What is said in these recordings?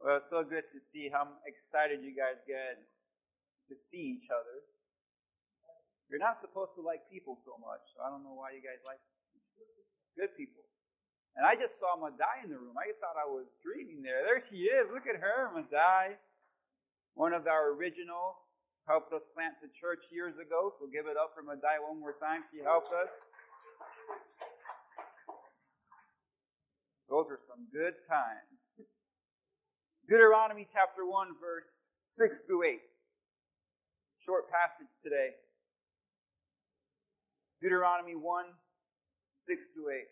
Well, it's so good to see how excited you guys get to see each other. You're not supposed to like people so much, so I don't know why you guys like good people. And I just saw Madai in the room. I thought I was dreaming there. There she is. Look at her, Madai. One of our original, helped us plant the church years ago, so give it up for Madai one more time. She helped us. Those are some good times. Deuteronomy chapter 1, verse 6 through 8. Short passage today. Deuteronomy 1, 6 through 8.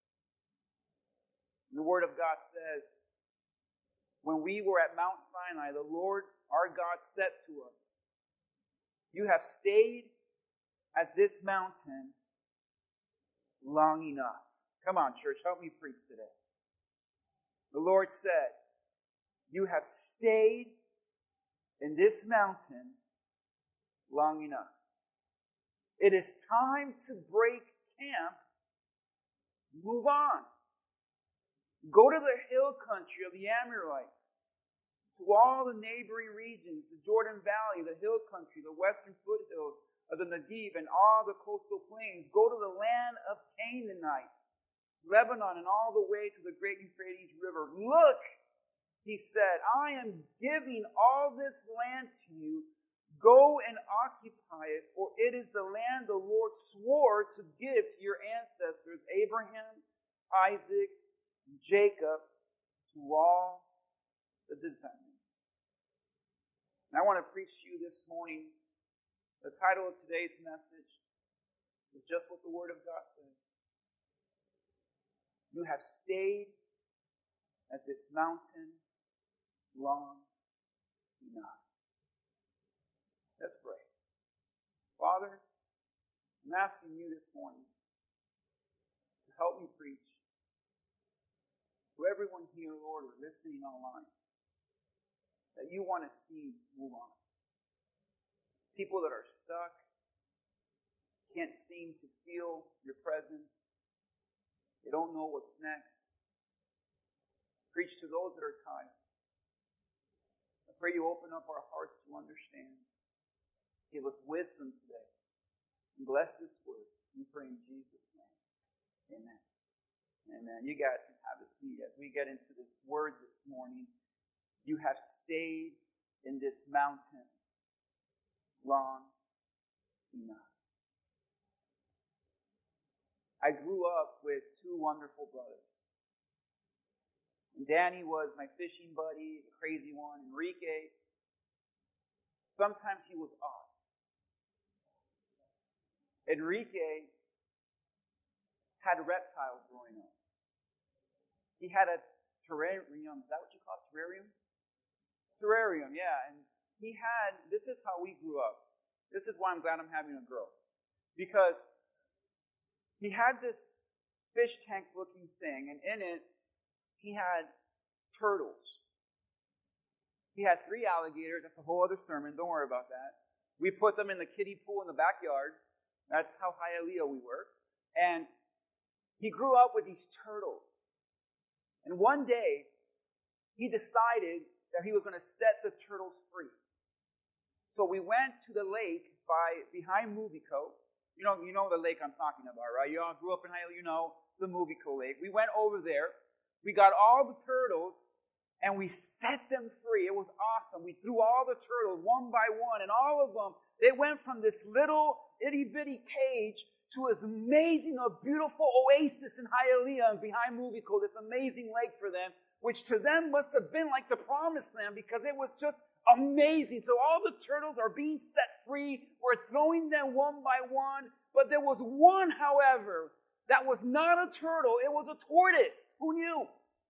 The Word of God says, when we were at Mount Sinai, the Lord our God said to us, you have stayed at this mountain long enough. Come on, church, help me preach today. The Lord said, you have stayed in this mountain long enough. It is time to break camp. Move on. Go to the hill country of the Amorites, to all the neighboring regions, the Jordan Valley, the hill country, the western foothills of the Negev, and all the coastal plains. Go to the land of Canaanites, Lebanon, and all the way to the great Euphrates River. Look, he said, I am giving all this land to you. Go and occupy it, for it is the land the Lord swore to give to your ancestors, Abraham, Isaac, and Jacob, to all the descendants. And I want to preach to you this morning. The title of today's message is just what the Word of God says. You have stayed at this mountain long enough. Let's pray. Father, I'm asking you this morning to help me preach to everyone here, Lord, or listening online, that you want to see move on. People that are stuck, can't seem to feel your presence. They don't know what's next. Preach to those that are tired. I pray you open up our hearts to understand. Give us wisdom today. And bless this word. We pray in Jesus' name. Amen. Amen. You guys can have a seat as we get into this word this morning. You have stayed in this mountain long enough. I grew up with two wonderful brothers. And Danny was my fishing buddy, the crazy one. Enrique, sometimes he was odd. Enrique had reptiles growing up. He had a terrarium. Is that what you call it? Terrarium? Terrarium, yeah. And this is how we grew up. This is why I'm glad I'm having a girl. Because he had this fish tank looking thing, and in it, he had turtles. He had 3 alligators. That's a whole other sermon. Don't worry about that. We put them in the kiddie pool in the backyard. That's how Hialeah we were. And he grew up with these turtles. And one day, he decided that he was going to set the turtles free. So we went to the lake behind Movico. You know the lake I'm talking about, right? You all grew up in Hialeah, you know the Movico lake. We went over there. We got all the turtles, and we set them free. It was awesome. We threw all the turtles one by one, and all of them, they went from this little itty-bitty cage to this amazing, beautiful oasis in Hialeah and behind Movico, this amazing lake for them, which to them must have been like the promised land because it was just amazing. So all the turtles are being set free. We're throwing them one by one. But there was one, however, that was not a turtle. It was a tortoise. Who knew?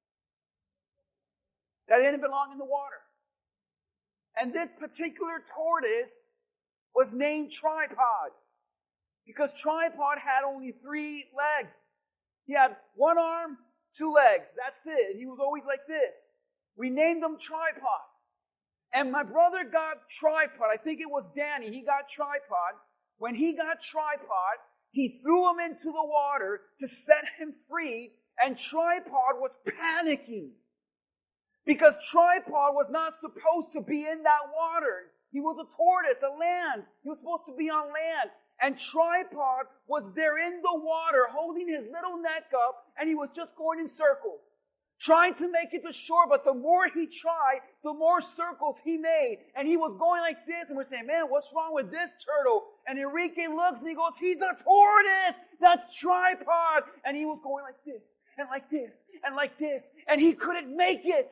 That didn't belong in the water. And this particular tortoise was named Tripod. Because Tripod had only 3 legs. He had 1 arm, 2 legs. That's it. He was always like this. We named him Tripod. And my brother got Tripod. I think it was Danny. He got Tripod. When he got Tripod, he threw him into the water to set him free. And Tripod was panicking. Because tripod was not supposed to be in that water. He was a tortoise, a land. He was supposed to be on land. And tripod was there in the water, holding his little neck up, and he was just going in circles, trying to make it to shore. But the more he tried, the more circles he made. And he was going like this, and we're saying, man, what's wrong with this turtle? And Enrique looks and he goes, he's a tortoise! That's tripod! And he was going like this, and like this, and like this, and he couldn't make it.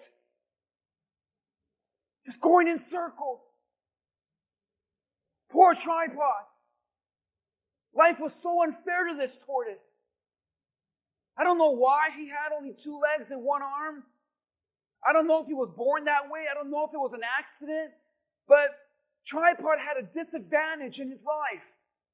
Just going in circles. Poor tripod. Life was so unfair to this tortoise. I don't know why he had only 2 legs and 1 arm. I don't know if he was born that way. I don't know if it was an accident. But tripod had a disadvantage in his life.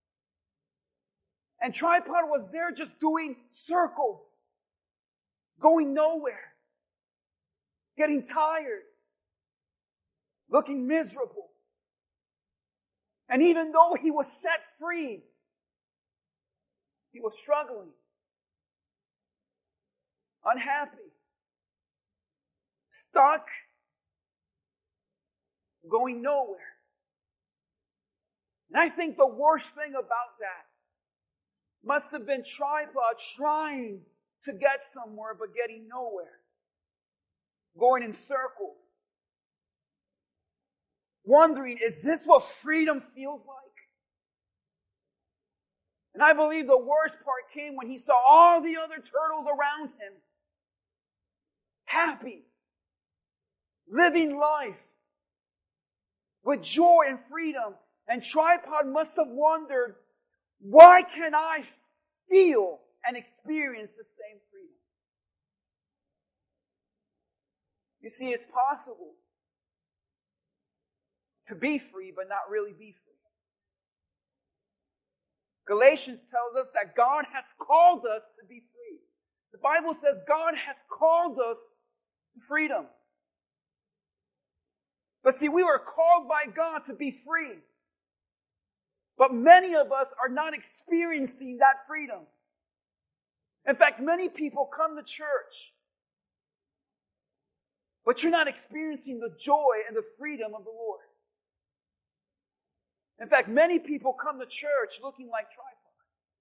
And tripod was there just doing circles. Going nowhere. Getting tired. Looking miserable. And even though he was set free, he was struggling, unhappy, stuck, going nowhere. And I think the worst thing about that must have been tripod trying to get somewhere but getting nowhere, going in circles, wondering, is this what freedom feels like? And I believe the worst part came when he saw all the other turtles around him, happy, living life with joy and freedom. And tripod must have wondered, why can't I feel and experience the same freedom? You see, it's possible to be free but not really be free. Galatians tells us that God has called us to be free. The Bible says God has called us to freedom. But see, we were called by God to be free. But many of us are not experiencing that freedom. In fact, many people come to church, but you're not experiencing the joy and the freedom of the Lord. In fact, many people come to church looking like tripod.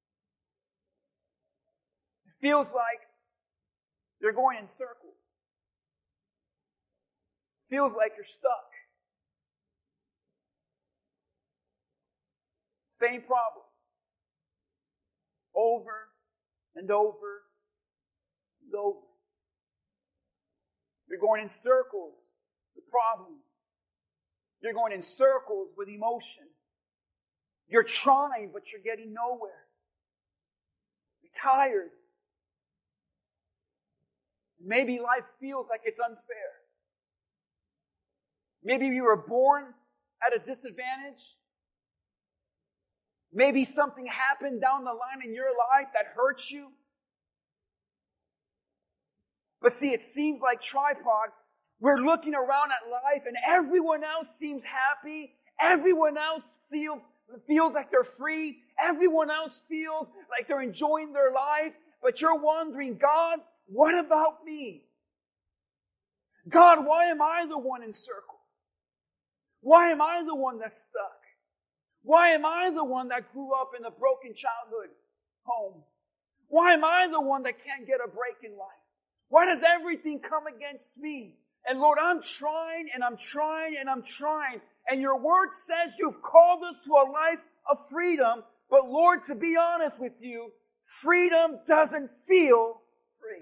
It feels like they're going in circles. It feels like you're stuck. Same problems. Over and over and over. You're going in circles with problems. You're going in circles with emotion. You're trying, but you're getting nowhere. You're tired. Maybe life feels like it's unfair. Maybe you were born at a disadvantage. Maybe something happened down the line in your life that hurts you. But see, it seems like tripod, we're looking around at life and everyone else seems happy. Everyone else feels like they're free. Everyone else feels like they're enjoying their life. But you're wondering, God, what about me? God, why am I the one in circles? Why am I the one that's stuck? Why am I the one that grew up in a broken childhood home? Why am I the one that can't get a break in life? Why does everything come against me? And Lord, I'm trying and I'm trying and I'm trying. And your word says you've called us to a life of freedom. But Lord, to be honest with you, freedom doesn't feel free.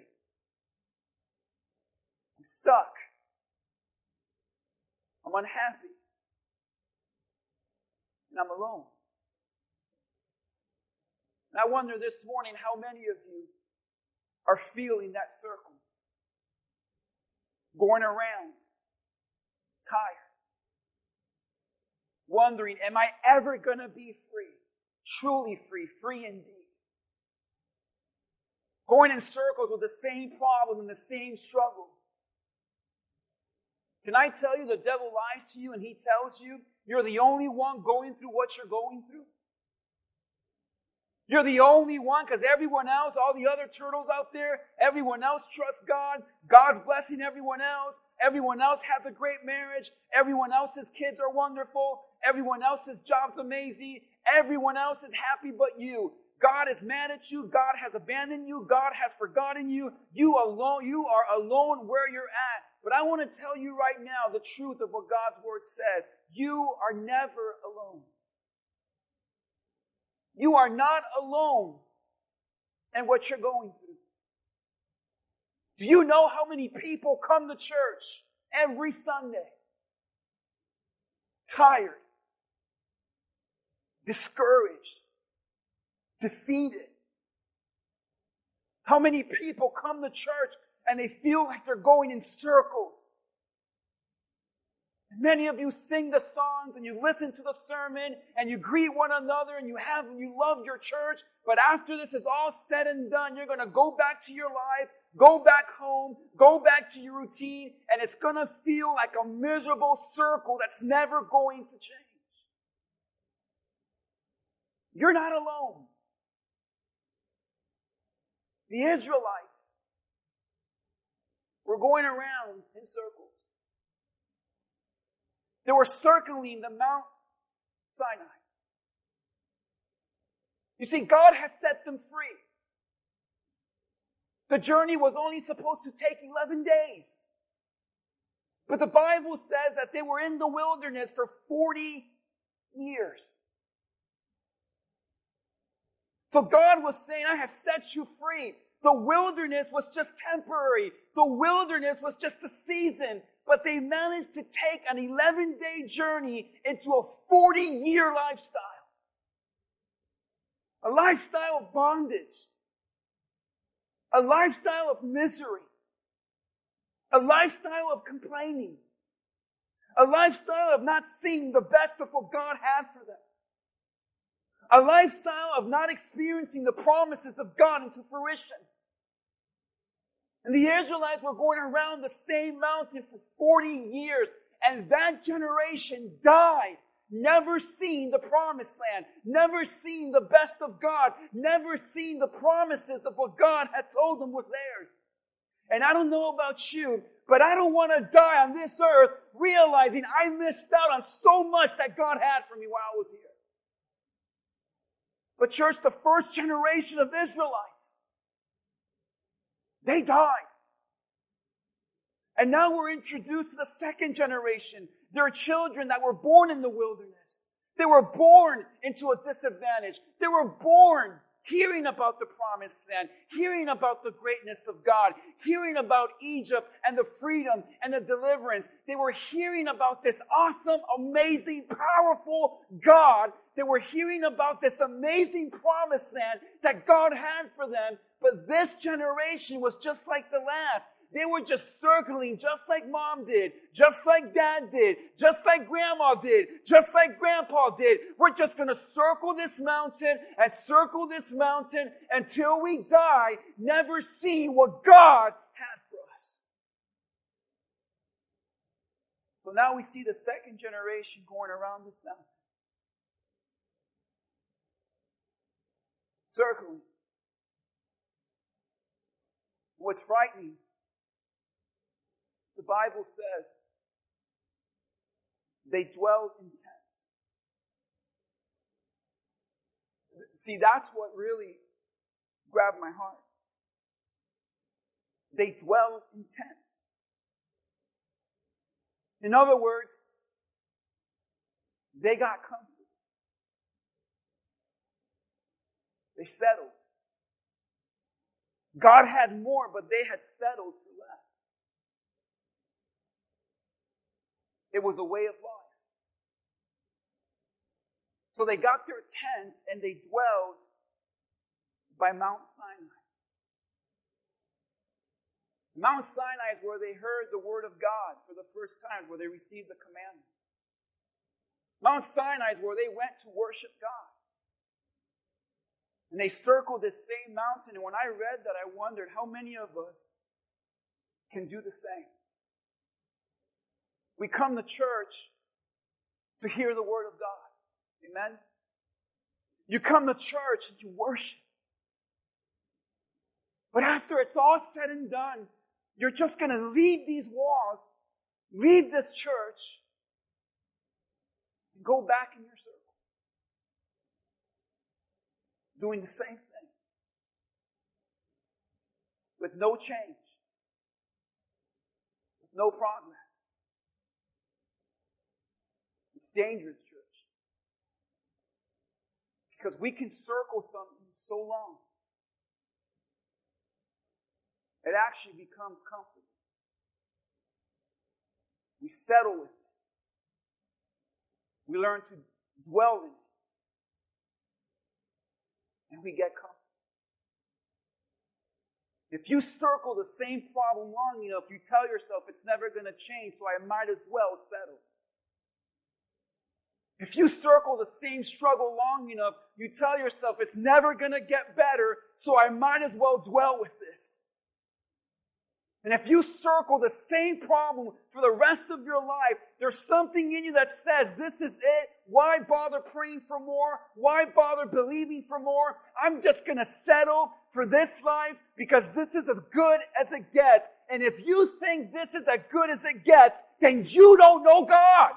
I'm stuck. I'm unhappy. And I'm alone. And I wonder this morning how many of you are feeling that circle. Going around, tired. Wondering, am I ever going to be free? Truly free, free indeed. Going in circles with the same problem and the same struggle. Can I tell you the devil lies to you and he tells you you're the only one going through what you're going through? You're the only one because everyone else, all the other turtles out there, everyone else trusts God. God's blessing everyone else. Everyone else has a great marriage. Everyone else's kids are wonderful. Everyone else's job's amazing. Everyone else is happy but you. God is mad at you. God has abandoned you. God has forgotten you. You are alone where you're at. But I want to tell you right now the truth of what God's word says. You are never alone. You are not alone in what you're going through. Do you know how many people come to church every Sunday? Tired, discouraged, defeated. How many people come to church and they feel like they're going in circles? Many of you sing the songs and you listen to the sermon and you greet one another and you love your church. But after this is all said and done, you're going to go back to your life, go back home, go back to your routine, and it's going to feel like a miserable circle that's never going to change. You're not alone. The Israelites were going around in circles. They were circling the Mount Sinai. You see, God has set them free. The journey was only supposed to take 11 days. But the Bible says that they were in the wilderness for 40 years. So God was saying, I have set you free. The wilderness was just temporary. The wilderness was just a season. But they managed to take an 11-day journey into a 40-year lifestyle. A lifestyle of bondage. A lifestyle of misery. A lifestyle of complaining. A lifestyle of not seeing the best of what God had for them. A lifestyle of not experiencing the promises of God into fruition. And the Israelites were going around the same mountain for 40 years. And that generation died, never seeing the promised land, never seeing the best of God, never seeing the promises of what God had told them was theirs. And I don't know about you, but I don't want to die on this earth realizing I missed out on so much that God had for me while I was here. But church, the first generation of Israelites, they died. And now we're introduced to the second generation. There are children that were born in the wilderness. They were born into a disadvantage. They were born hearing about the promised land, hearing about the greatness of God, hearing about Egypt and the freedom and the deliverance. They were hearing about this awesome, amazing, powerful God. They were hearing about this amazing promised land that God had for them. But this generation was just like the last. They were just circling just like mom did, just like dad did, just like grandma did, just like grandpa did. We're just going to circle this mountain and circle this mountain until we die, never see what God had for us. So now we see the second generation going around this mountain. Circling. What's frightening, the Bible says, they dwelled in tents. See, that's what really grabbed my heart. They dwelled in tents. In other words, they got comfortable. They settled. God had more, but they had settled for less. It was a way of life. So they got their tents and they dwelled by Mount Sinai. Mount Sinai is where they heard the word of God for the first time, where they received the commandment. Mount Sinai is where they went to worship God. And they circled this same mountain. And when I read that, I wondered how many of us can do the same. We come to church to hear the word of God. Amen? You come to church and you worship. But after it's all said and done, you're just going to leave these walls, leave this church, and go back in your circle. Doing the same thing. With no change. With no progress. It's dangerous, church. Because we can circle something so long, it actually becomes comfortable. We settle with it. We learn to dwell in it. And we get comfortable. If you circle the same problem long enough, you tell yourself it's never going to change, so I might as well settle. If you circle the same struggle long enough, you tell yourself it's never going to get better, so I might as well dwell with this. And if you circle the same problem for the rest of your life, there's something in you that says, this is it. Why bother praying for more? Why bother believing for more? I'm just going to settle for this life because this is as good as it gets. And if you think this is as good as it gets, then you don't know God.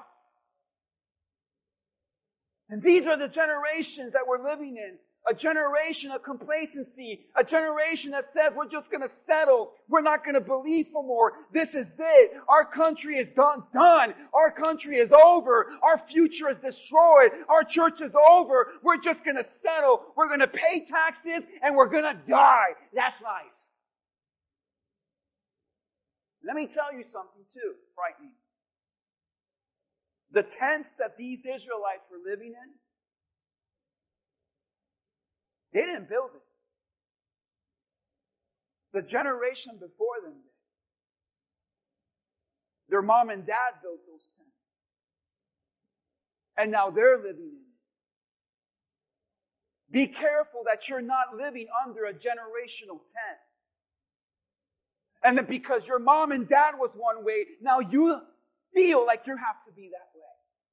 And these are the generations that we're living in. A generation of complacency. A generation that says we're just going to settle. We're not going to believe for more. This is it. Our country is done. Our country is over. Our future is destroyed. Our church is over. We're just going to settle. We're going to pay taxes and we're going to die. That's life. Let me tell you something too, frightening. The tents that these Israelites were living in, they didn't build it. The generation before them did. Their mom and dad built those tents. And now they're living in it. Be careful that you're not living under a generational tent. And that because your mom and dad was one way, now you feel like you have to be that way.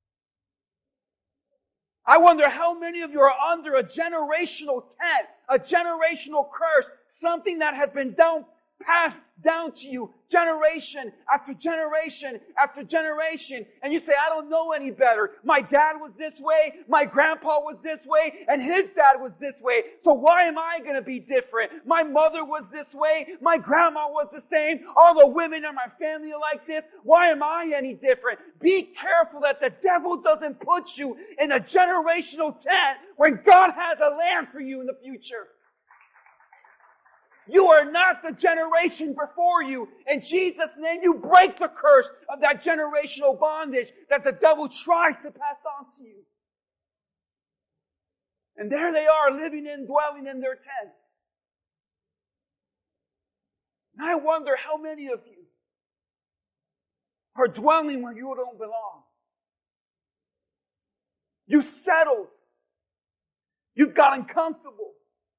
I wonder how many of you are under a generational tent, a generational curse, something that has been passed down to you generation after generation after generation. And you say, I don't know any better. My dad was this way, my grandpa was this way, and his dad was this way. So why am I going to be different? My mother was this way, my grandma was the same, all the women in my family are like this. Why am I any different? Be careful that the devil doesn't put you in a generational tent when God has a land for you in the future. You are not the generation before you. In Jesus' name, you break the curse of that generational bondage that the devil tries to pass on to you. And there they are, dwelling in their tents. And I wonder how many of you are dwelling where you don't belong. You settled. You've gotten comfortable.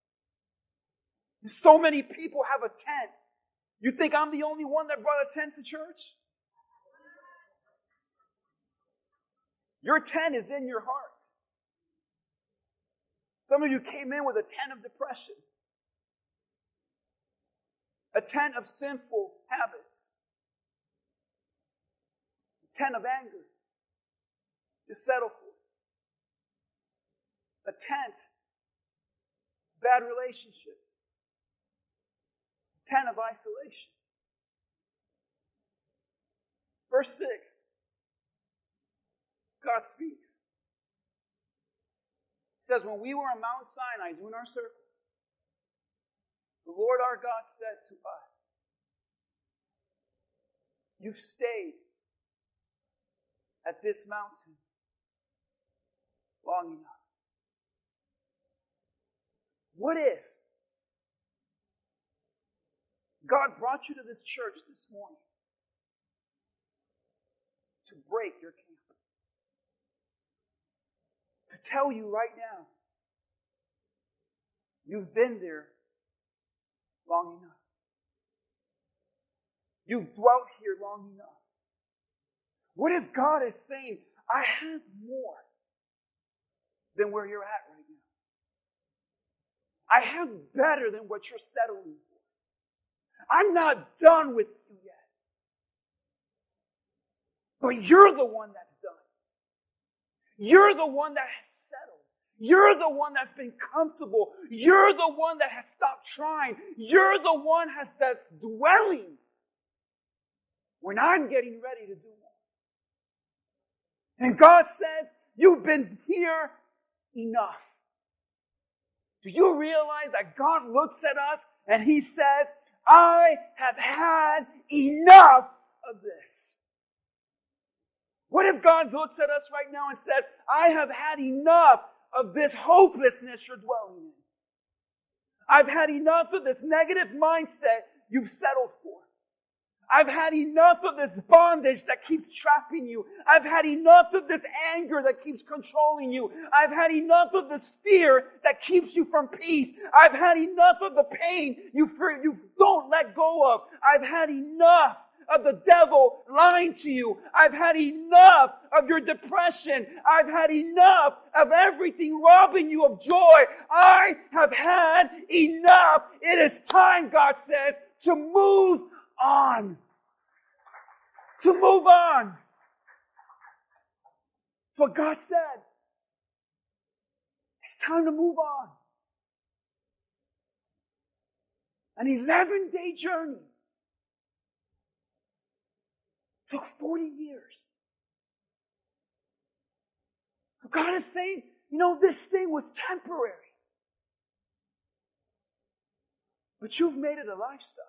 So many people have a tent. You think I'm the only one that brought a tent to church? Your tent is in your heart. Some of you came in with a tent of depression. A tent of sinful habits. A tent of anger. You settle for. A tent of bad relationships. Tent of isolation. Verse 6. God speaks. He says, when we were on Mount Sinai doing our circle, the Lord our God said to us, you've stayed at this mountain long enough. What if God brought you to this church this morning to break your camp? To tell you right now, you've been there long enough. You've dwelt here long enough. What if God is saying, I have more than where you're at right now? I have better than what you're settling for. I'm not done with you yet. But you're the one that's done. You're the one that has settled. You're the one that's been comfortable. You're the one that has stopped trying. You're the one that's dwelling when I'm getting ready to do more. And God says, you've been here enough. Do you realize that God looks at us and He says, I have had enough of this? What if God looks at us right now and says, I have had enough of this hopelessness you're dwelling in. I've had enough of this negative mindset you've settled for. I've had enough of this bondage that keeps trapping you. I've had enough of this anger that keeps controlling you. I've had enough of this fear that keeps you from peace. I've had enough of the pain you don't let go of. I've had enough of the devil lying to you. I've had enough of your depression. I've had enough of everything robbing you of joy. I have had enough. It is time, God says, to move on. To move on. That's what God said. It's time to move on. An 11-day journey. Took 40 years. So God is saying, this thing was temporary. But you've made it a lifestyle.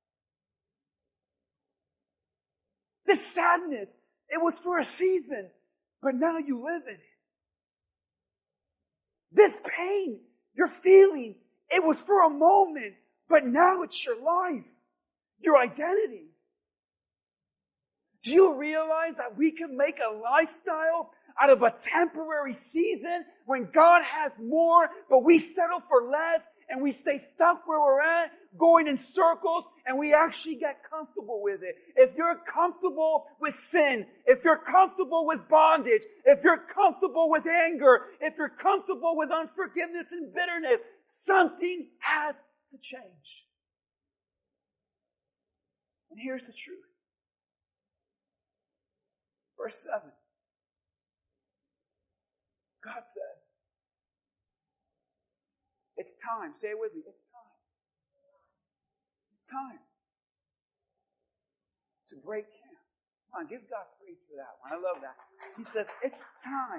This sadness, it was for a season, but now you live in it. This pain you're feeling, it was for a moment, but now it's your life, your identity. Do you realize that we can make a lifestyle out of a temporary season when God has more, but we settle for less and we stay stuck where we're at, going in circles, and we actually get comfortable with it? If you're comfortable with sin, if you're comfortable with bondage, if you're comfortable with anger, if you're comfortable with unforgiveness and bitterness, something has to change. And here's the truth. Verse 7. God says, it's time. Say it with me. It's time. It's time to break camp. Come on, give God praise for that one. I love that. He says, it's time.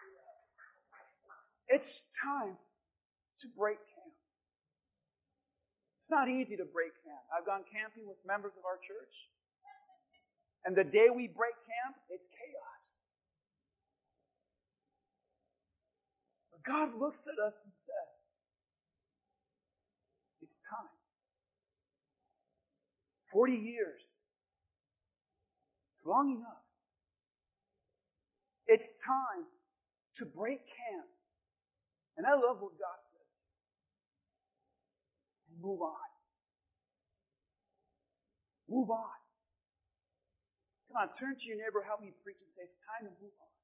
It's time to break camp. It's not easy to break camp. I've gone camping with members of our church. And the day we break camp, it's chaos. But God looks at us and says, it's time. 40 years. It's long enough. It's time to break camp. And I love what God says. And move on. Move on. Come on, turn to your neighbor, help me preach, and say, it's time to move on.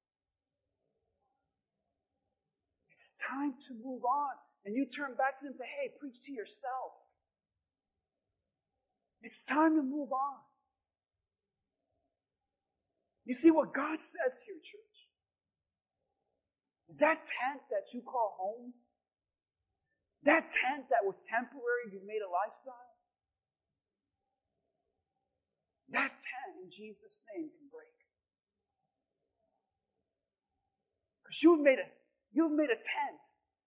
It's time to move on. And you turn back to them and say, hey, preach to yourself. It's time to move on. You see what God says here, church? Is that tent that you call home? That tent that was temporary, you made a lifestyle? That tent, in Jesus' name, can break. Because you've made a tent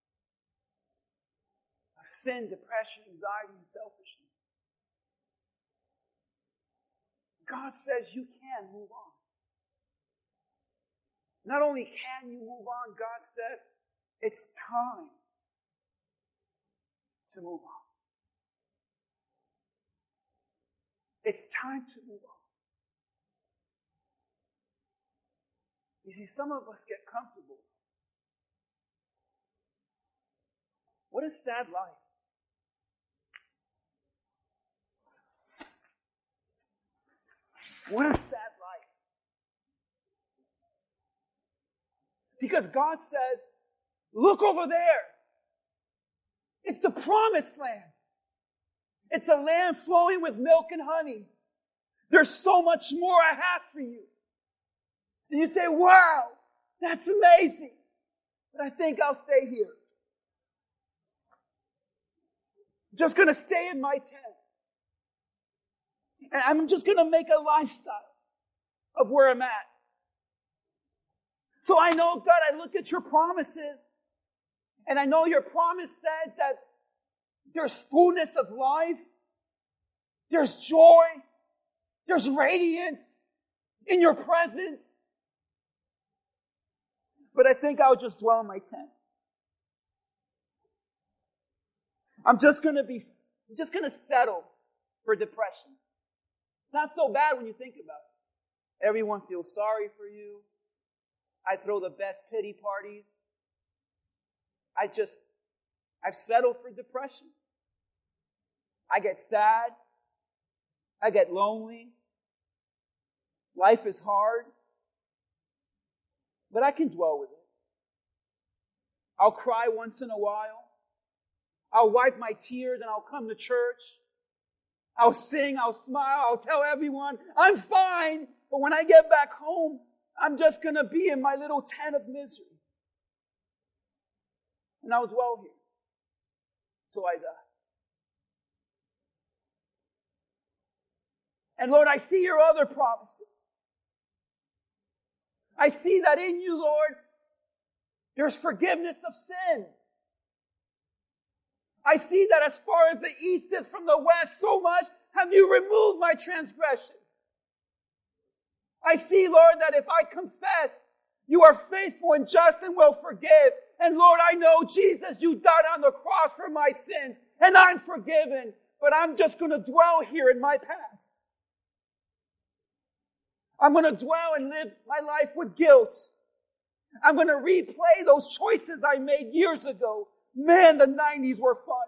of sin, depression, anxiety, and selfishness. God says you can move on. Not only can you move on, God says it's time to move on. It's time to move on. You see, some of us get comfortable. What a sad life. What a sad life. Because God says, look over there. It's the promised land. It's a land flowing with milk and honey. There's so much more I have for you. And you say, wow, that's amazing. But I think I'll stay here. I'm just going to stay in my tent. And I'm just going to make a lifestyle of where I'm at. So I know, God, I look at your promises. And I know your promise says that there's fullness of life. There's joy. There's radiance in your presence. But I think I'll just dwell in my tent. I'm just going to settle for depression. It's not so bad when you think about it. Everyone feels sorry for you. I throw the best pity parties. I've settled for depression. I get sad. I get lonely. Life is hard. But I can dwell with it. I'll cry once in a while. I'll wipe my tears and I'll come to church. I'll sing, I'll smile, I'll tell everyone, I'm fine. But when I get back home, I'm just going to be in my little tent of misery. And I'll dwell here till I die. And Lord, I see your other promises. I see that in you, Lord, there's forgiveness of sin. I see that as far as the east is from the west, so much have you removed my transgression. I see, Lord, that if I confess, you are faithful and just and will forgive. And Lord, I know, Jesus, you died on the cross for my sins, and I'm forgiven. But I'm just going to dwell here in my past. I'm going to dwell and live my life with guilt. I'm going to replay those choices I made years ago. Man, the 90s were fun.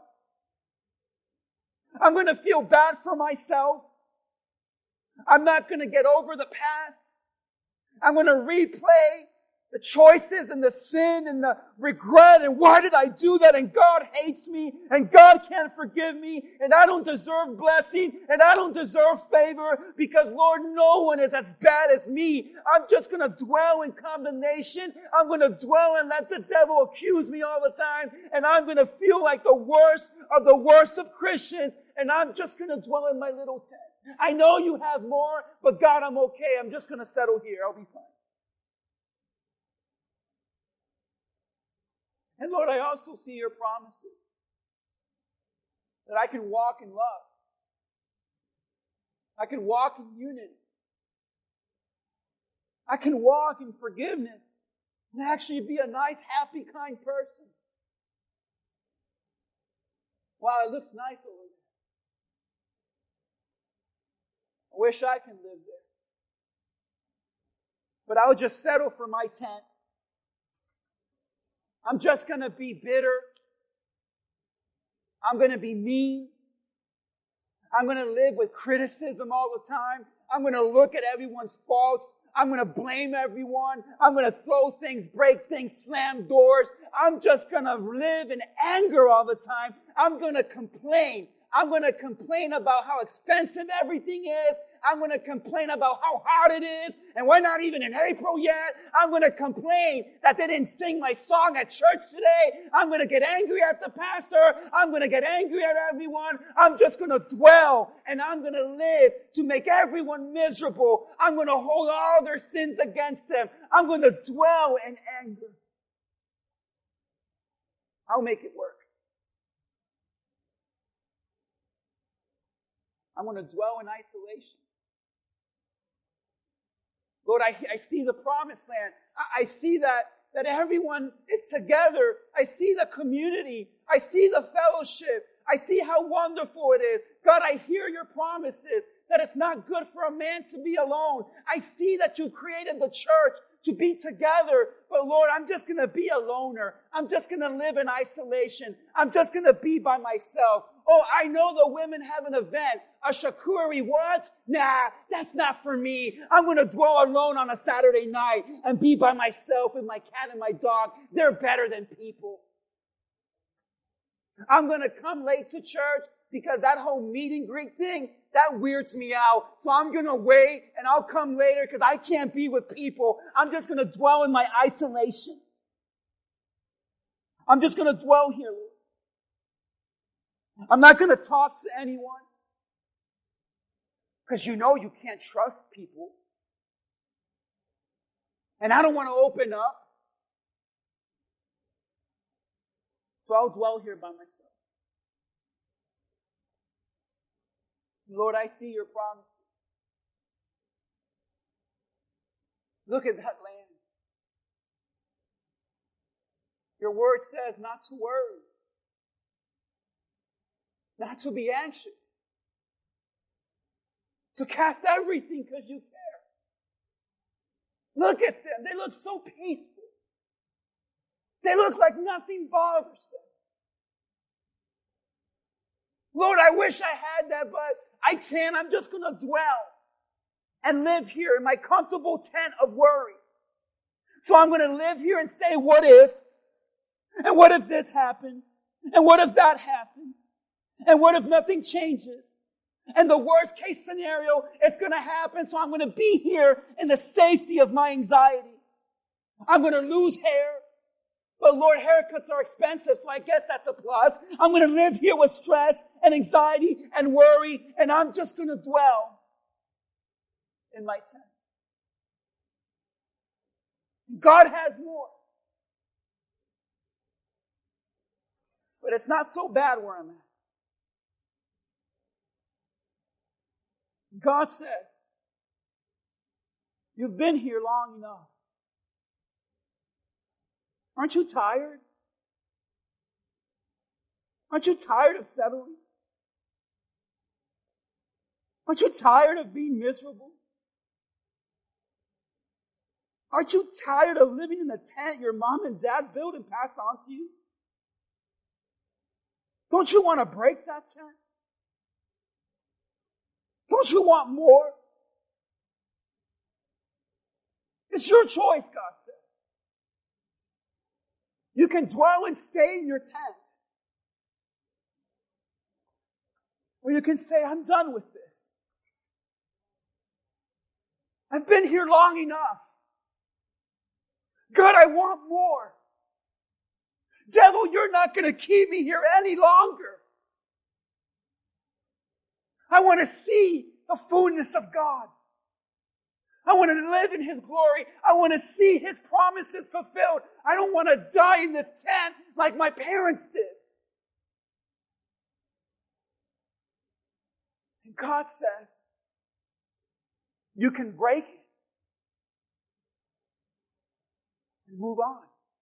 I'm going to feel bad for myself. I'm not going to get over the past. I'm going to replay the choices and the sin and the regret and why did I do that, and God hates me and God can't forgive me and I don't deserve blessing and I don't deserve favor because, Lord, no one is as bad as me. I'm just going to dwell in condemnation. I'm going to dwell and let the devil accuse me all the time, and I'm going to feel like the worst of Christians, and I'm just going to dwell in my little tent. I know you have more, but God, I'm okay. I'm just going to settle here. I'll be fine. And Lord, I also see your promises that I can walk in love. I can walk in unity. I can walk in forgiveness and actually be a nice, happy, kind person. Wow, it looks nice over there. I wish I can live there. But I'll just settle for my tent. I'm just going to be bitter. I'm going to be mean. I'm going to live with criticism all the time. I'm going to look at everyone's faults. I'm going to blame everyone. I'm going to throw things, break things, slam doors. I'm just going to live in anger all the time. I'm going to complain. I'm going to complain about how expensive everything is. I'm going to complain about how hot it is, and we're not even in April yet. I'm going to complain that they didn't sing my song at church today. I'm going to get angry at the pastor. I'm going to get angry at everyone. I'm just going to dwell, and I'm going to live to make everyone miserable. I'm going to hold all their sins against them. I'm going to dwell in anger. I'll make it work. I'm going to dwell in isolation. Lord, I see the promised land. I see that everyone is together. I see the community. I see the fellowship. I see how wonderful it is. God, I hear your promises that it's not good for a man to be alone. I see that you created the church to be together. But Lord, I'm just going to be a loner. I'm just going to live in isolation. I'm just going to be by myself. Oh, I know the women have an event. A shakuri, what? Nah, that's not for me. I'm going to dwell alone on a Saturday night and be by myself with my cat and my dog. They're better than people. I'm going to come late to church because that whole meet and greet thing, that weirds me out. So I'm going to wait and I'll come later because I can't be with people. I'm just going to dwell in my isolation. I'm just going to dwell here. I'm not going to talk to anyone. Because you know you can't trust people. And I don't want to open up. So I'll dwell here by myself. Lord, I see your promise. Look at that land. Your word says not to worry. Not to be anxious. To cast everything because you care. Look at them. They look so peaceful. They look like nothing bothers them. Lord, I wish I had that, but I can't. I'm just going to dwell and live here in my comfortable tent of worry. So I'm going to live here and say, what if? And what if this happens? And what if that happens? And what if nothing changes? And the worst case scenario is going to happen, so I'm going to be here in the safety of my anxiety. I'm going to lose hair. But Lord, haircuts are expensive, so I guess that's a plus. I'm going to live here with stress and anxiety and worry, and I'm just going to dwell in my tent. God has more. But it's not so bad where I'm at. God says, you've been here long enough. Aren't you tired? Aren't you tired of settling? Aren't you tired of being miserable? Aren't you tired of living in the tent your mom and dad built and passed on to you? Don't you want to break that tent? Don't you want more? It's your choice, God said. You can dwell and stay in your tent. Or you can say, I'm done with this. I've been here long enough. God, I want more. Devil, you're not going to keep me here any longer. I want to see the fullness of God. I want to live in His glory. I want to see His promises fulfilled. I don't want to die in this tent like my parents did. And God says, you can break it and move on.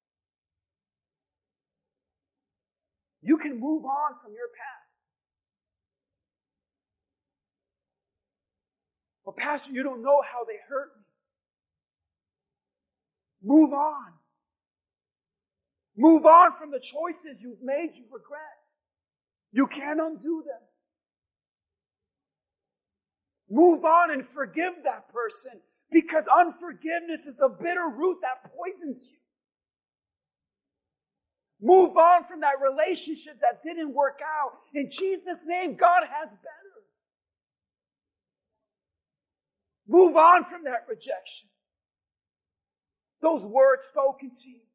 You can move on from your past. But Pastor, you don't know how they hurt me. Move on. Move on from the choices you've made you regret. You can't undo them. Move on and forgive that person, because unforgiveness is a bitter root that poisons you. Move on from that relationship that didn't work out. In Jesus' name, God has better. Move on from that rejection. Those words spoken to you.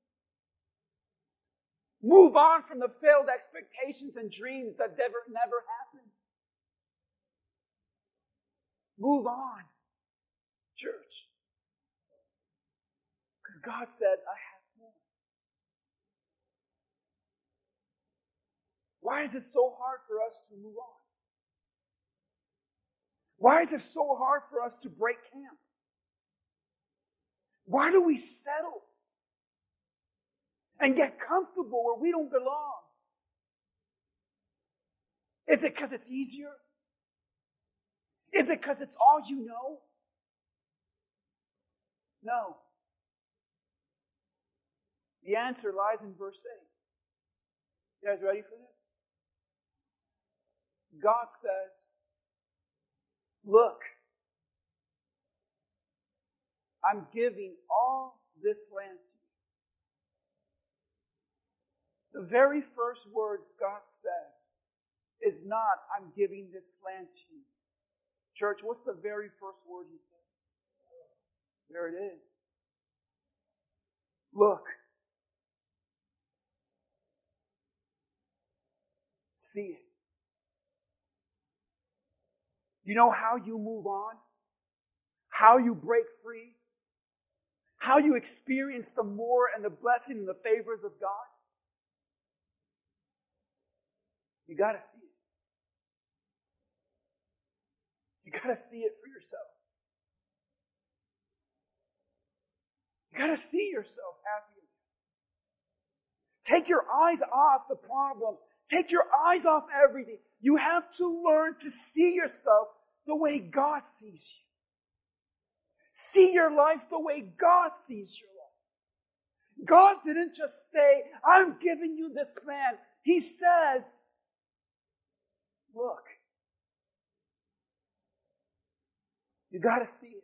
Move on from the failed expectations and dreams that never happened. Move on, church. Because God said, I have more. Why is it so hard for us to move on? Why is it so hard for us to break camp? Why do we settle and get comfortable where we don't belong? Is it because it's easier? Is it because it's all you know? No. The answer lies in verse 8. You guys ready for this? God says, look, I'm giving all this land The very first words God says is not, I'm giving this land to you. Church, what's the very first word He says? There it is. Look. See it. You know how you move on? How you break free? How you experience the more and the blessing and the favors of God? You got to see it. You got to see it for yourself. You got to see yourself happy. Take your eyes off the problem. Take your eyes off everything. You have to learn to see yourself the way God sees you. See your life the way God sees your life. God didn't just say, I'm giving you this land. He says, look. You got to see it.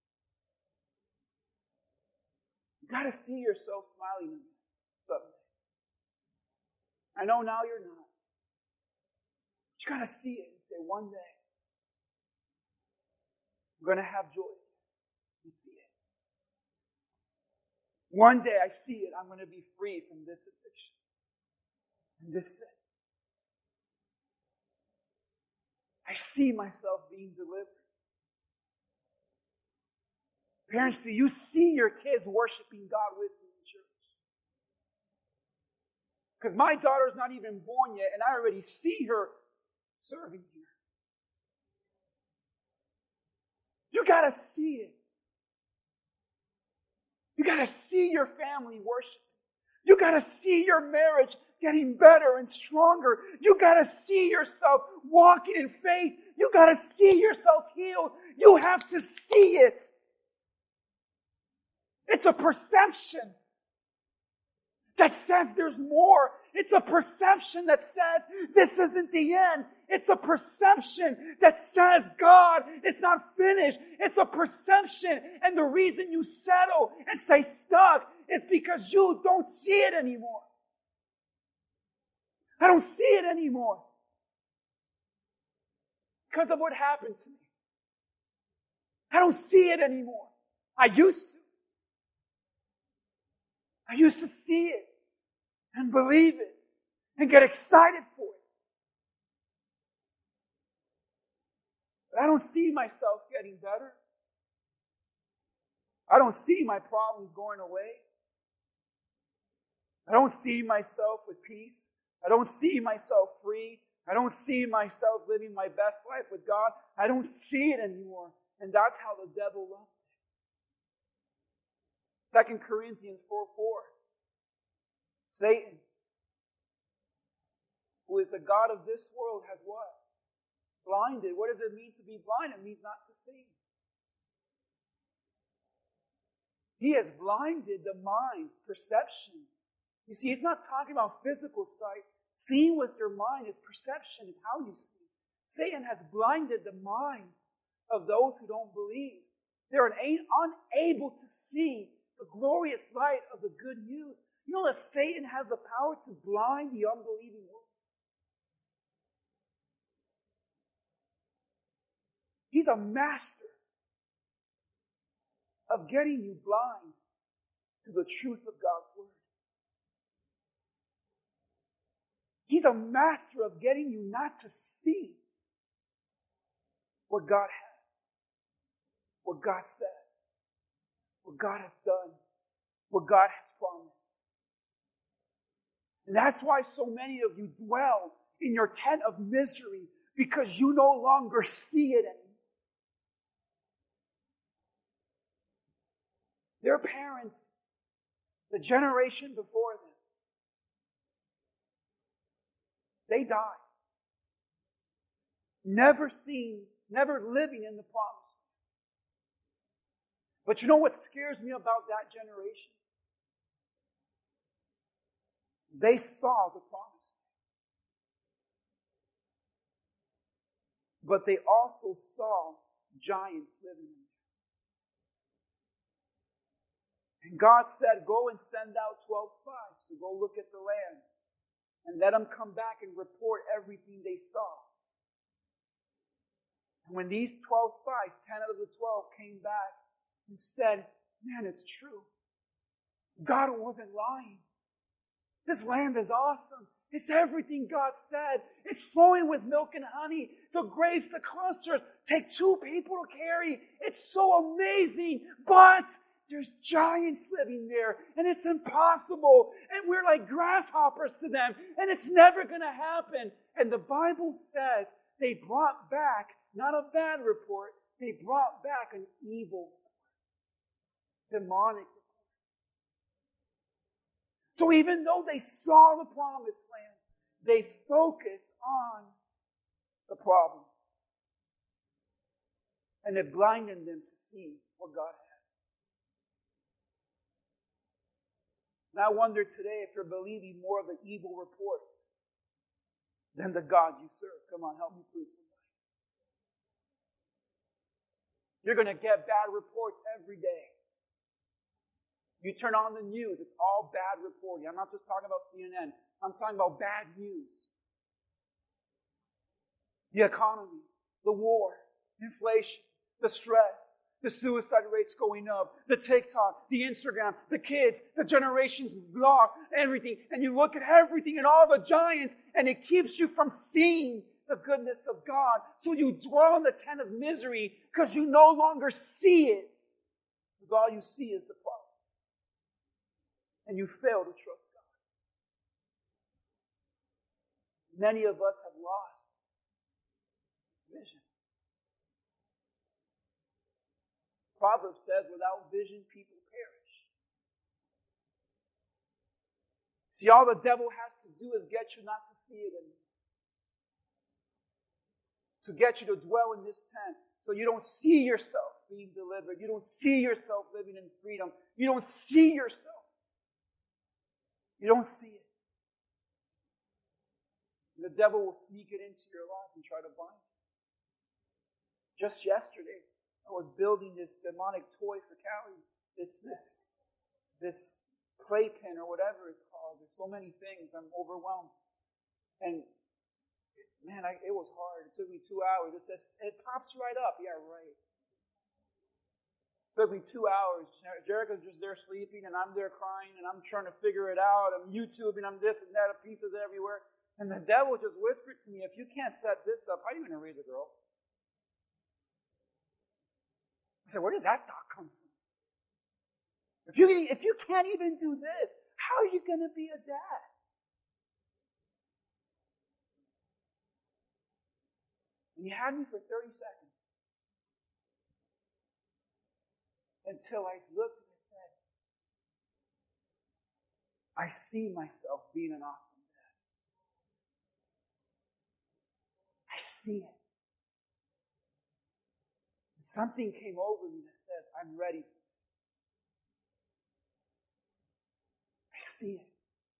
You got to see yourself smiling someday. I know now you're not. But you got to see it and say, one day, I'm going to have joy. You see it. One day I see it, I'm going to be free from this addiction and this sin. I see myself being delivered. Parents, do you see your kids worshiping God with you in church? Because my daughter's not even born yet, and I already see her serving here. You got to see it. You got to see your family worshiping. You got to see your marriage getting better and stronger. You got to see yourself walking in faith. You got to see yourself healed. You have to see it. It's a perception that says there's more. It's a perception that says this isn't the end. It's a perception that says God is not finished. It's a perception, and the reason you settle and stay stuck is because you don't see it anymore. I don't see it anymore because of what happened to me. I don't see it anymore. I used to. I used to see it and believe it and get excited for it. But I don't see myself getting better. I don't see my problems going away. I don't see myself with peace. I don't see myself free. I don't see myself living my best life with God. I don't see it anymore. And that's how the devil loves it. 2 Corinthians 4:4. Satan, who is the God of this world, has what? Blinded. What does it mean to be blind? It means not to see. He has blinded the mind's perception. You see, he's not talking about physical sight. Seeing with your mind is perception. It's how you see. Satan has blinded the minds of those who don't believe. They're unable to see the glorious light of the good news. You know that Satan has the power to blind the unbelieving world. He's a master of getting you blind to the truth of God's word. He's a master of getting you not to see what God has, what God says, what God has done, what God has promised. And that's why so many of you dwell in your tent of misery, because you no longer see it anymore. Their parents, the generation before them, they died. Never living in the promise. But you know what scares me about that generation? They saw the promise. But they also saw giants living in it. And God said, go and send out 12 spies to go look at the land. and let them come back and report everything they saw. And when these 12 spies, 10 out of the 12, came back and said, man, it's true. God wasn't lying. This land is awesome. It's everything God said. It's flowing with milk and honey. The grapes, the clusters, take 2 people to carry. It's so amazing. But there's giants living there, and it's impossible. And we're like grasshoppers to them, and it's never going to happen. And the Bible says they brought back, not a bad report, they brought back an evil report. Demonic. So even though they saw the promised land, they focused on the problem. And it blinded them to see what God had. And I wonder today if you're believing more of the evil reports than the God you serve. Come on, help me please somebody. You're going to get bad reports every day. You turn on the news, it's all bad reporting. I'm not just talking about CNN. I'm talking about bad news. The economy, the war, inflation, the stress, the suicide rates going up, the TikTok, the Instagram, the kids, the generations lost, everything. And you look at everything and all the giants, and it keeps you from seeing the goodness of God. So you dwell in the tent of misery because you no longer see it. Because all you see is the problem. And you fail to trust God. Many of us have lost vision. Proverbs says, without vision, people perish. See, all the devil has to do is get you not to see it anymore. To get you to dwell in this tent. So you don't see yourself being delivered. You don't see yourself living in freedom. You don't see yourself. You don't see it. The devil will sneak it into your life and try to bind you. Just yesterday, I was building this demonic toy for Callie. This playpen or whatever it's called. There's so many things. I'm overwhelmed. And man, it was hard. It took me 2 hours. It pops right up. Yeah, right. It took me 2 hours. Jericho's just there sleeping, and I'm there crying, and I'm trying to figure it out. I'm YouTubing, I'm this and that, pieces everywhere. And the devil just whispered to me, if you can't set this up, how are you going to raise a girl? I said, where did that thought come from? If you can't even do this, how are you going to be a dad? And he had me for 30 seconds. Until I looked and said, I see myself being an awesome dad. I see it. And something came over me that said, I'm ready for this. I see it.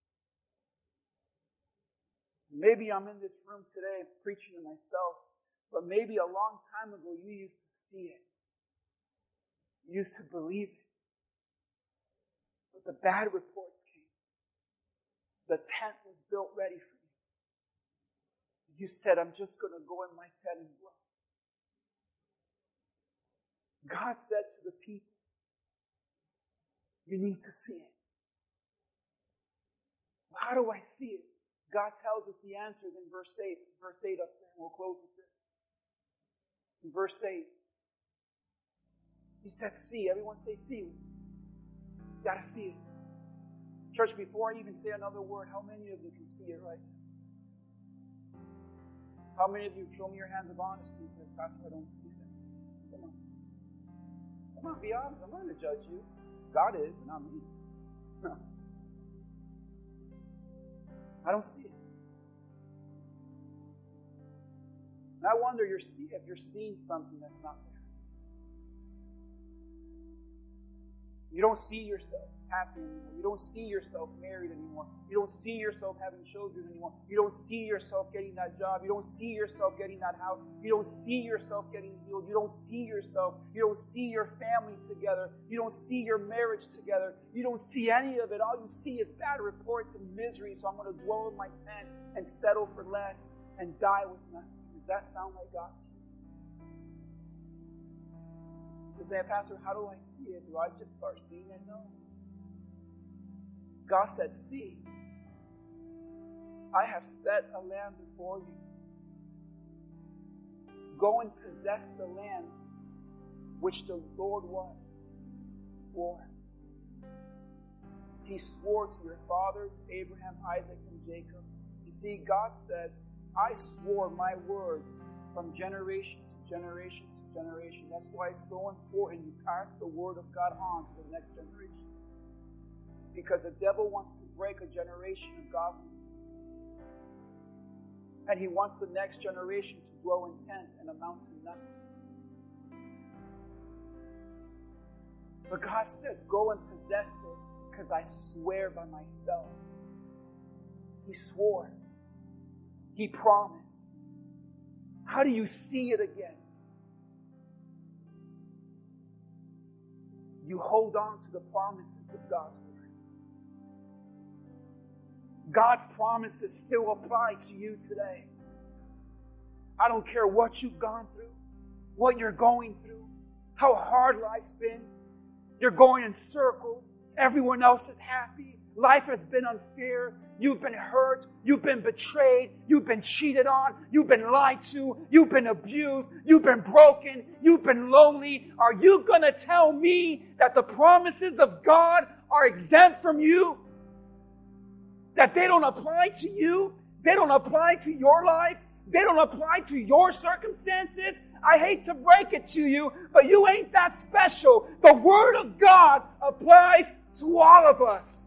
Maybe I'm in this room today preaching to myself, but maybe a long time ago you used to see it. You used to believe it. But the bad reports came. The tent was built ready for you. You said, I'm just going to go in my tent and dwell. God said to the people, you need to see it. Well, how do I see it? God tells us the answers in verse 8. Verse 8 up there, and we'll close with this. In verse 8, he said, see. Everyone say, see. You got to see it. Church, before I even say another word, how many of you can see it right now? How many of you, show me your hands of honesty and say, Pastor, I don't see that. Come on. Come on, be honest. I'm not going to judge you. God is, but not me. No. I don't see it. And I wonder if you're seeing something that's not there. You don't see yourself happy anymore. You don't see yourself married anymore. You don't see yourself having children anymore. You don't see yourself getting that job. You don't see yourself getting that house. You don't see yourself getting healed. You don't see yourself. You don't see your family together. You don't see your marriage together. You don't see any of it. All you see is bad reports and misery. So I'm going to dwell in my tent and settle for less and die with nothing. Does that sound like God? You say, Pastor, how do I see it? Do I just start seeing it? No. God said, see, I have set a land before you. Go and possess the land which the Lord what? Swore. He swore to your fathers, Abraham, Isaac, and Jacob. You see, God said, I swore my word from generation to generation to generation. That's why it's so important you pass the word of God on to the next generation. Because the devil wants to break a generation of godliness. And he wants the next generation to grow in tents and amount to nothing. But God says, go and possess it because I swear by myself. He swore. He promised. How do you see it again? You hold on to the promises of God's word. God's promises still apply to you today. I don't care what you've gone through, what you're going through, how hard life's been. You're going in circles. Everyone else is happy. Life has been unfair. You've been hurt. You've been betrayed. You've been cheated on. You've been lied to. You've been abused. You've been broken. You've been lonely. Are you going to tell me that the promises of God are exempt from you? That they don't apply to you? They don't apply to your life? They don't apply to your circumstances? I hate to break it to you, but you ain't that special. The Word of God applies to all of us.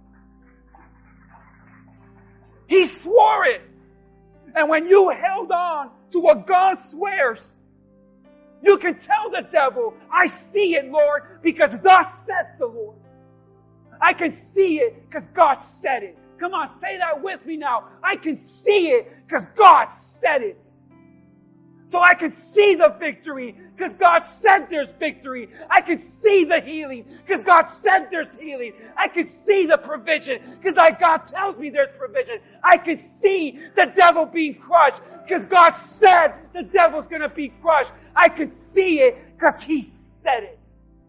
He swore it. And when you held on to what God swears, you can tell the devil, I see it, Lord, because thus says the Lord. I can see it because God said it. Come on, say that with me now. I can see it because God said it. So I can see the victory because God said there's victory. I can see the healing because God said there's healing. I can see the provision because God tells me there's provision. I can see the devil being crushed because God said the devil's going to be crushed. I can see it because He said it.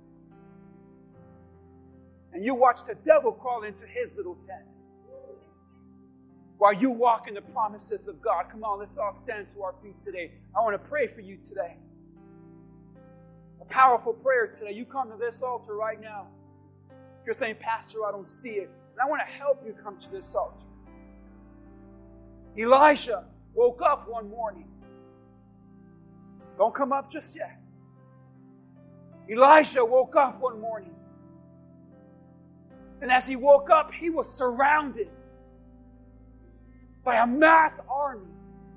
And you watch the devil crawl into his little tents while you walk in the promises of God. Come on, let's all stand to our feet today. I want to pray for you today. A powerful prayer today. You come to this altar right now. You're saying, Pastor, I don't see it. And I want to help you come to this altar. Elijah woke up one morning. Don't come up just yet. Elijah woke up one morning. And as he woke up, he was surrounded by a mass army,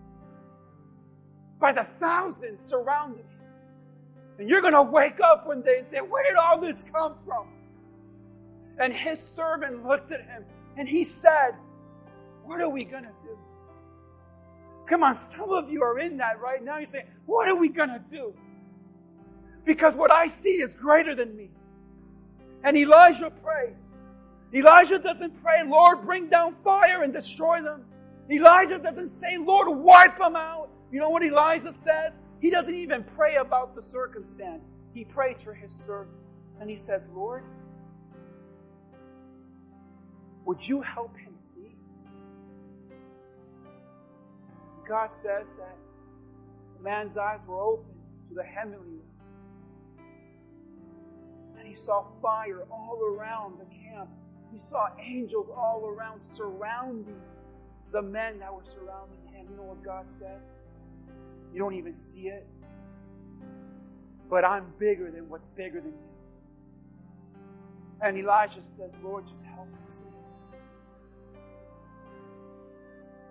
by the thousands surrounding him. And you're going to wake up one day and say, where did all this come from? And his servant looked at him and he said, what are we going to do? Come on, some of you are in that right now. You're saying, what are we going to do? Because what I see is greater than me. And Elijah prayed. Elijah doesn't pray, Lord, bring down fire and destroy them. Elijah doesn't say, Lord, wipe them out. You know what Elijah says? He doesn't even pray about the circumstance. He prays for his servant. And he says, Lord, would you help him see? God says that the man's eyes were open to the heavenly realm. And he saw fire all around the camp. He saw angels all around surrounding the men that were surrounding him. You know what God said? You don't even see it. But I'm bigger than what's bigger than you. And Elijah says, Lord, just help me see.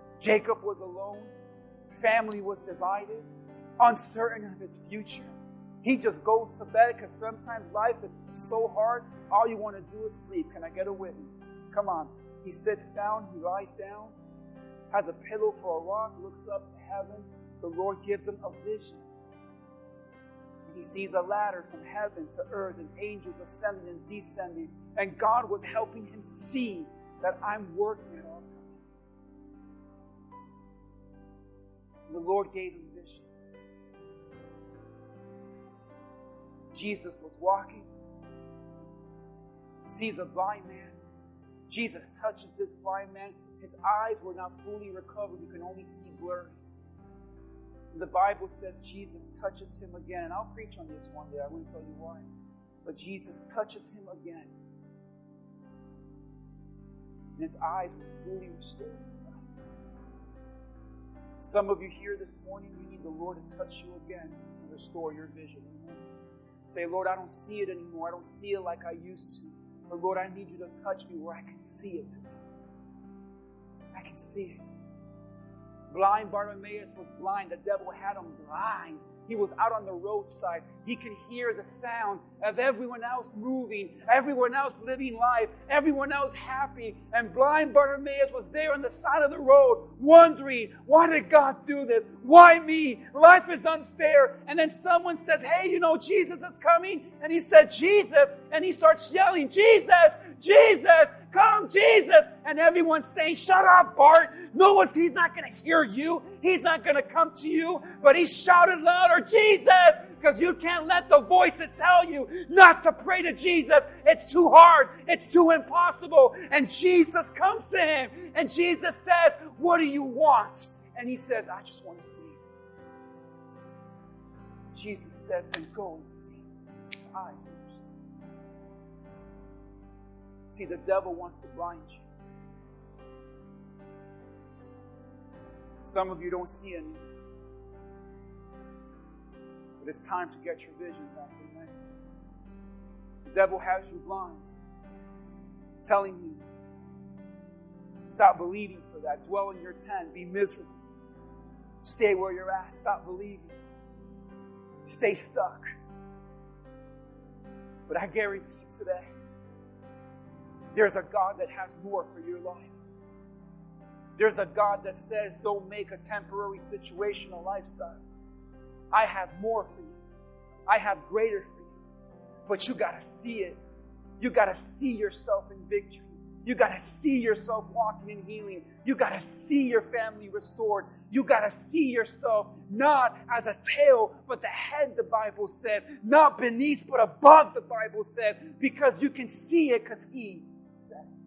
Jacob was alone. Family was divided. Uncertain of his future. He just goes to bed because sometimes life is so hard, all you want to do is sleep. Can I get a witness? Come on. He sits down, he lies down, has a pillow for a rock, looks up to heaven. The Lord gives him a vision. He sees a ladder from heaven to earth and angels ascending and descending. And God was helping him see that I'm working it all. The Lord gave him vision. Jesus was walking, sees a blind man. Jesus touches this blind man. His eyes were not fully recovered. You can only see blurry. The Bible says Jesus touches him again. And I'll preach on this one day. I won't tell you why. But Jesus touches him again. And his eyes were fully restored. Some of you here this morning, you need the Lord to touch you again and restore your vision. Say, Lord, I don't see it anymore. I don't see it like I used to. But Lord, I need you to touch me where I can see it. I can see it. Blind Bartimaeus was blind. The devil had him blind. He was out on the roadside. He could hear the sound of everyone else moving, everyone else living life, everyone else happy. And blind Bartimaeus was there on the side of the road, wondering, why did God do this? Why me? Life is unfair. And then someone says, hey, you know, Jesus is coming. And he said, Jesus. And he starts yelling, Jesus, Jesus, come, Jesus. And everyone's saying, shut up, Bart. He's not going to hear you. He's not going to come to you. But he shouted louder, Jesus, because you can't let the voices tell you not to pray to Jesus. It's too hard. It's too impossible. And Jesus comes to him. And Jesus says, what do you want? And he says, I just want to see. Jesus says, then go and see. I understand. See, the devil wants to blind you. Some of you don't see anything. But it's time to get your vision back. Amen. The devil has you blind. Telling you, stop believing for that. Dwell in your tent. Be miserable. Stay where you're at. Stop believing. Stay stuck. But I guarantee you today, there's a God that has more for your life. There's a God that says, don't make a temporary situation a lifestyle. I have more for you. I have greater for you. But you got to see it. You got to see yourself in victory. You got to see yourself walking in healing. You got to see your family restored. You got to see yourself not as a tail, but the head, the Bible says. Not beneath, but above, the Bible says. Because you can see it because He said it.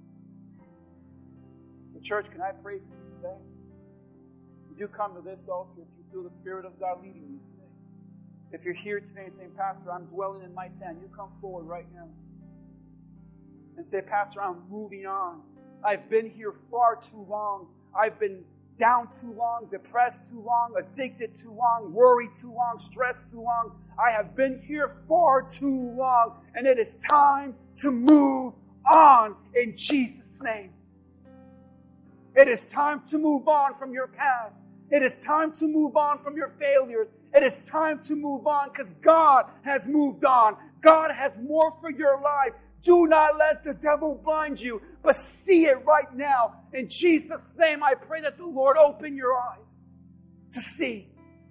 Church, can I pray for you today? If you come to this altar, if you feel the Spirit of God leading you today. If you're here today and saying, Pastor, I'm dwelling in my tent, you come forward right now. And say, Pastor, I'm moving on. I've been here far too long. I've been down too long, depressed too long, addicted too long, worried too long, stressed too long. I have been here far too long. And it is time to move on in Jesus' name. It is time to move on from your past. It is time to move on from your failures. It is time to move on because God has moved on. God has more for your life. Do not let the devil blind you, but see it right now. In Jesus' name, I pray that the Lord open your eyes to see.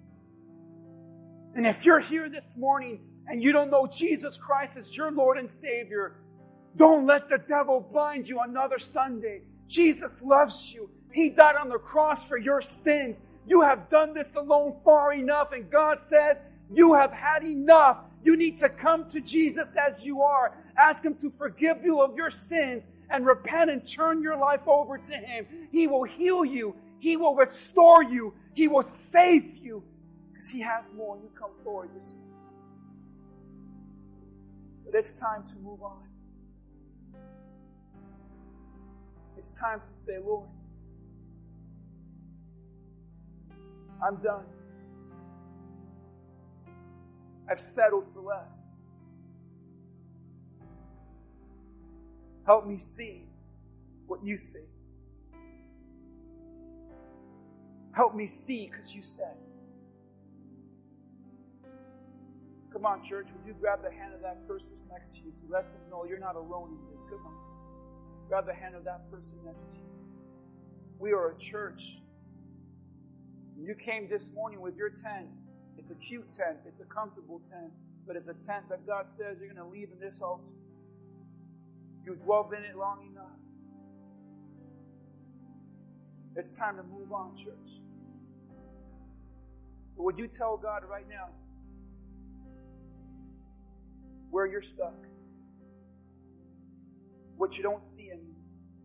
And if you're here this morning and you don't know Jesus Christ as your Lord and Savior, don't let the devil blind you another Sunday. Jesus loves you. He died on the cross for your sins. You have done this alone far enough. And God says, you have had enough. You need to come to Jesus as you are. Ask Him to forgive you of your sins and repent and turn your life over to Him. He will heal you. He will restore you. He will save you because He has more. You come forward this morning. But it's time to move on. It's time to say, Lord, I'm done. I've settled for less. Help me see what you see. Help me see because you said. Come on, church. Would you grab the hand of that person next to you so let them know you're not alone in this? Come on. Grab the hand of that person next to you. We are a church. You came this morning with your tent. It's a cute tent. It's a comfortable tent. But it's a tent that God says you're going to leave in this altar. You've dwelled in it long enough. It's time to move on, church. So would you tell God right now where you're stuck? What you don't see in me?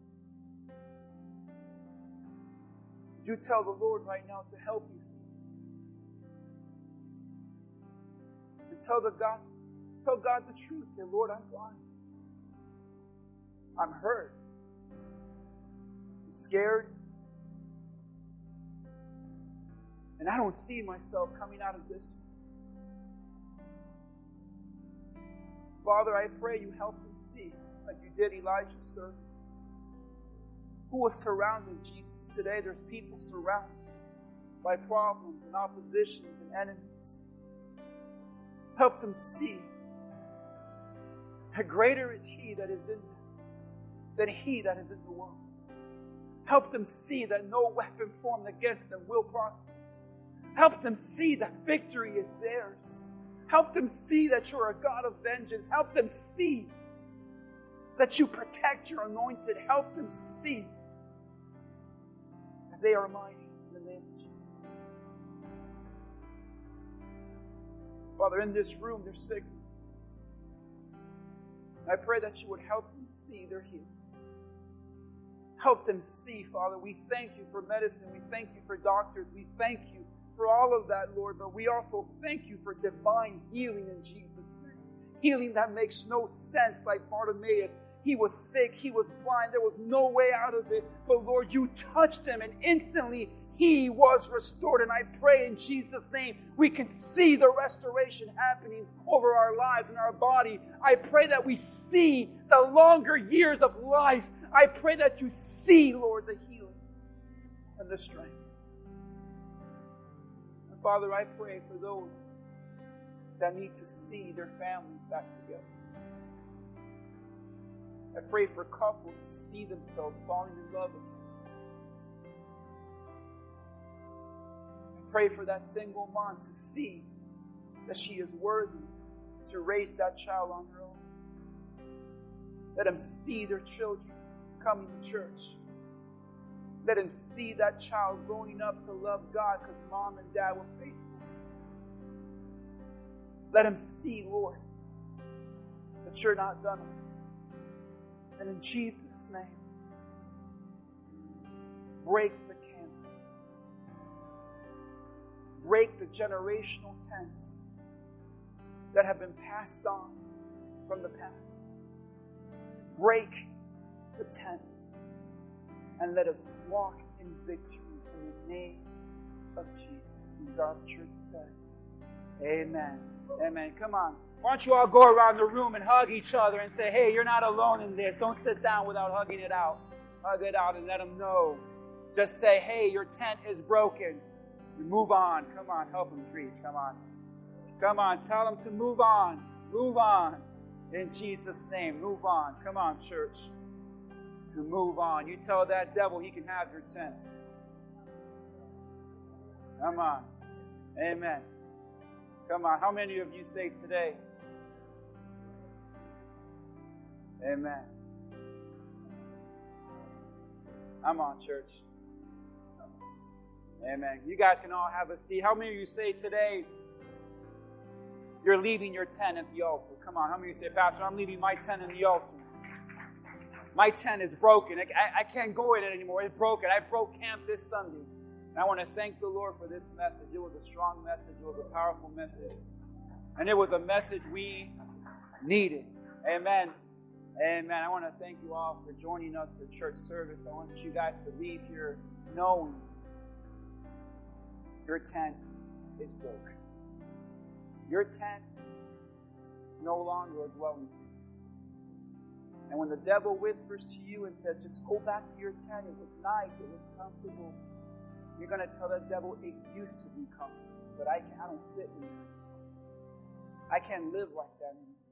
Would you tell the Lord right now to help you see? And tell God the truth. Say, Lord, I'm blind. I'm hurt. I'm scared. And I don't see myself coming out of this. Father, I pray you help him see, like you did Elijah's servant, who was surrounding Jesus. Today there's people surrounded by problems and oppositions and enemies. Help them see that greater is He that is in them than he that is in the world. Help them see that no weapon formed against them will prosper. Help them see that victory is theirs. Help them see that you're a God of vengeance. Help them see that you protect your anointed. Help them see that they are mighty in the name of Jesus. Father, in this room there's sickness. I pray that you would help them see their healing. Help them see, Father. We thank you for medicine. We thank you for doctors. We thank you for all of that, Lord. But we also thank you for divine healing in Jesus' name. Healing that makes no sense, like Bartimaeus. He was sick. He was blind. There was no way out of it. But Lord, you touched him and instantly he was restored. And I pray in Jesus' name we can see the restoration happening over our lives and our body. I pray that we see the longer years of life. I pray that you see, Lord, the healing and the strength. And Father, I pray for those that need to see their families back together. I pray for couples to see themselves falling in love again. I pray for that single mom to see that she is worthy to raise that child on her own. Let them see their children coming to church. Let them see that child growing up to love God because mom and dad were faithful. Let them see, Lord, that you're not done with them. And in Jesus' name, break the cancer. Break the generational tent that have been passed on from the past. Break the tent and let us walk in victory in the name of Jesus. And God's church said, amen. Amen. Come on. Why don't you all go around the room and hug each other and say, hey, you're not alone in this. Don't sit down without hugging it out. Hug it out and let them know. Just say, hey, your tent is broken. Move on. Come on. Help them preach. Come on. Come on. Tell them to move on. Move on. In Jesus' name. Move on. Come on, church. To move on. You tell that devil he can have your tent. Come on. Amen. Come on. How many of you say today? Amen. Come on, church. Amen. You guys can all have a seat. How many of you say today you're leaving your tent at the altar? Come on. How many of you say, Pastor, I'm leaving my tent in the altar? My tent is broken. I can't go in it anymore. It's broken. I broke camp this Sunday. And I want to thank the Lord for this message. It was a strong message. It was a powerful message. And it was a message we needed. Amen. Amen. I want to thank you all for joining us for church service. I want you guys to leave here knowing your tent is broken. Your tent is no longer a dwelling place. And when the devil whispers to you and says, just go back to your tent, it was nice, it was comfortable, you're going to tell that devil, it used to be comfortable, but I don't fit in there. I can't live like that anymore.